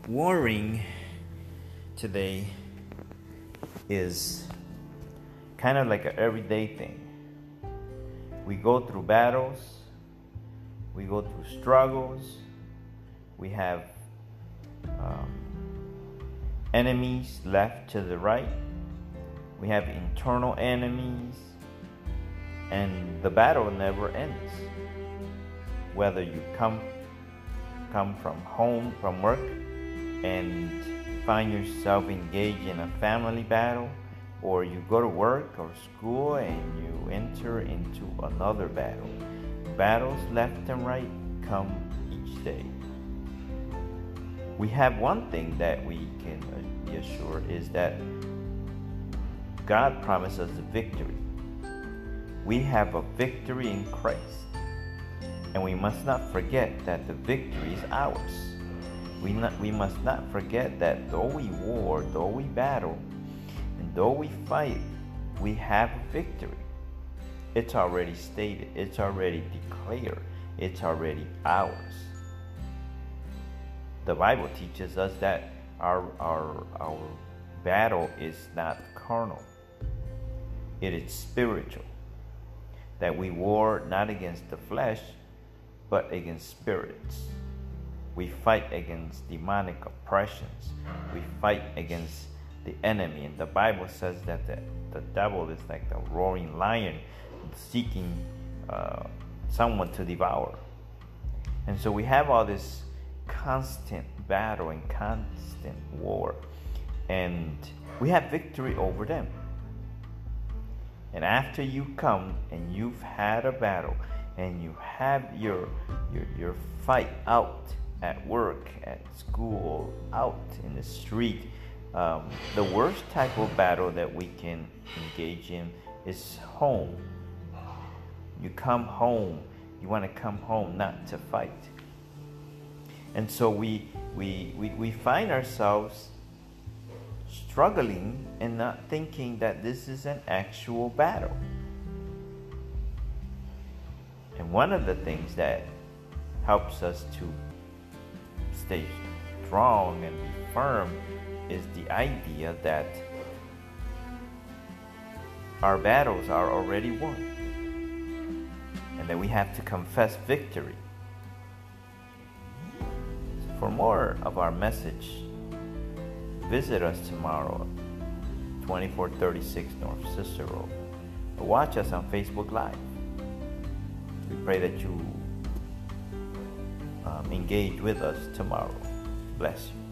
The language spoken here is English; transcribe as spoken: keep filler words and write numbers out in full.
Warring today is kind of like an everyday thing. We go through battles, we go through struggles, we have um, enemies left to the right, we have internal enemies, and the battle never ends. Whether you come come from home, from work, and find yourself engaged in a family battle, or you go to work or school and you enter into another battle. Battles left and right come each day. We have one thing that we can be assured is that God promised us a victory. We have a victory in Christ, and we must not forget that the victory is ours. We, not, we must not forget that though we war, though we battle, and though we fight, we have a victory. It's already stated, it's already declared, it's already ours. The Bible teaches us that our, our, our battle is not carnal, it is spiritual. That we war not against the flesh, but against spirits. We fight against demonic oppressions. We fight against the enemy. And the Bible says that the, the devil is like the roaring lion seeking uh, someone to devour. And so we have all this constant battle and constant war. And we have victory over them. And after you come and you've had a battle and you have your, your, your fight out at work, at school, out in the street, um, the worst type of battle that we can engage in is home. You come home, you want to come home not to fight. And so we, we, we, we find ourselves struggling and not thinking that this is an actual battle. And one of the things that helps us to stay strong and be firm is the idea that our battles are already won and that we have to confess victory. For more of our message, visit us tomorrow, twenty-four thirty-six North Sister Road, or watch us on Facebook Live. We pray that you um, engage with us tomorrow. Bless you.